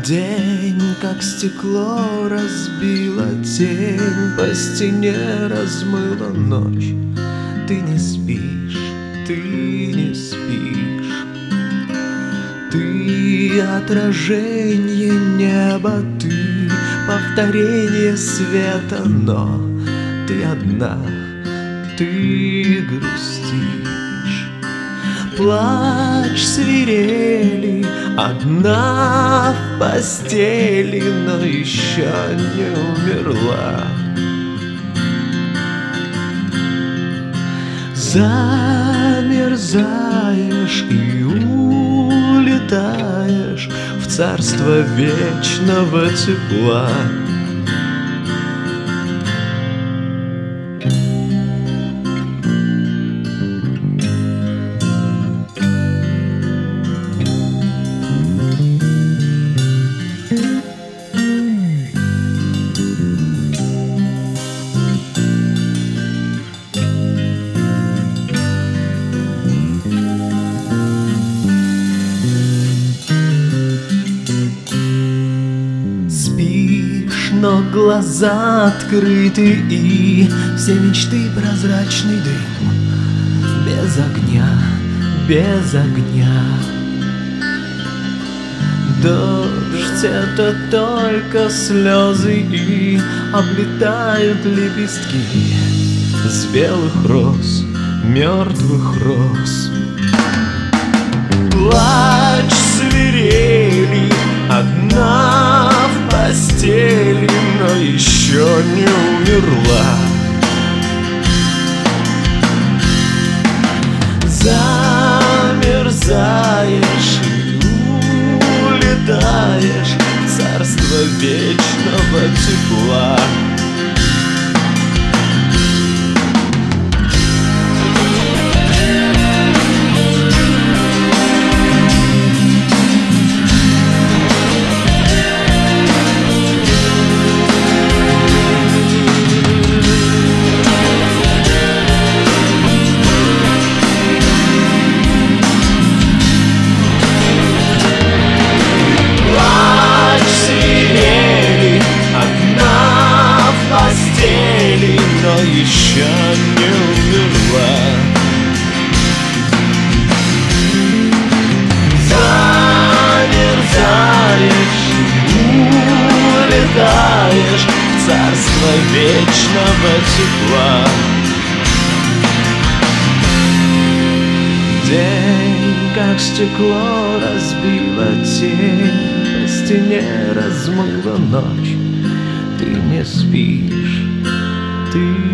День, как стекло, разбила тень, по стене размыла ночь. Ты не спишь, ты не спишь. Ты отражение неба, ты повторение света, но ты одна, ты грустишь. Плачь свирели, одна в постели, но еще не умерла. Замерзаешь и улетаешь в царство вечного тепла. Но глаза открыты, и все мечты прозрачный дым. Без огня, без огня. Дождь — это только слезы, и облетают лепестки с белых роз, мертвых роз. Плачь свирели, одна в постели, но еще не умерла. Замерзаешь и улетаешь в царство вечного тепла. Но еще не умерла. Замерзаешь, улетаешь в царство вечного тепла. День, как стекло, разбила тень, по стене размыла ночь. Ты не спишь, ты